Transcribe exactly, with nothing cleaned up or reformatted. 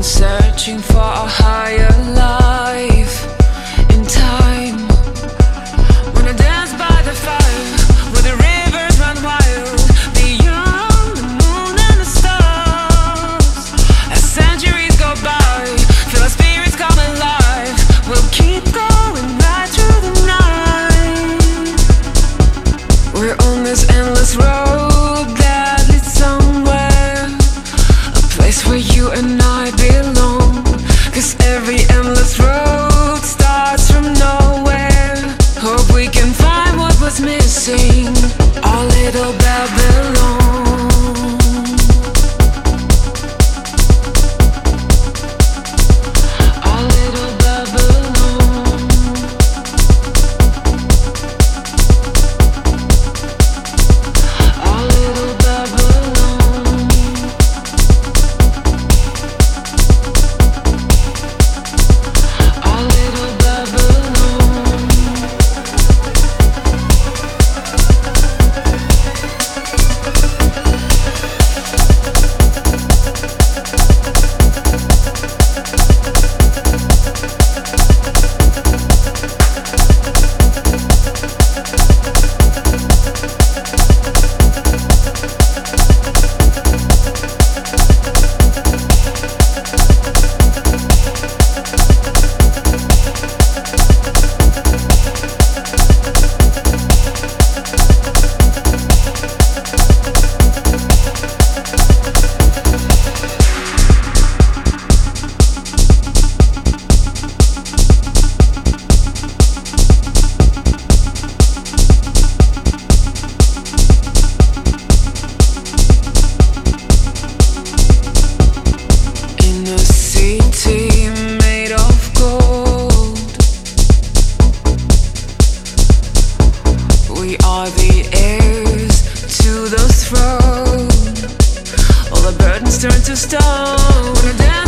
been searching for a higher life in time. When I dance by the fire, where the rivers run wild, beyond the moon and the stars. As centuries go by, feel our spirits come alive. We'll keep going right through the night. We're on this endless road that leads somewhere, a place where you and I belong. Cause every endless road starts from nowhere. Hope we can find what was missing, our little Babylon. Our little Babylon. Our little Babylon. Our little Babylon. In a city made of gold, we are the heirs to the throne. All the burdens turn to stone.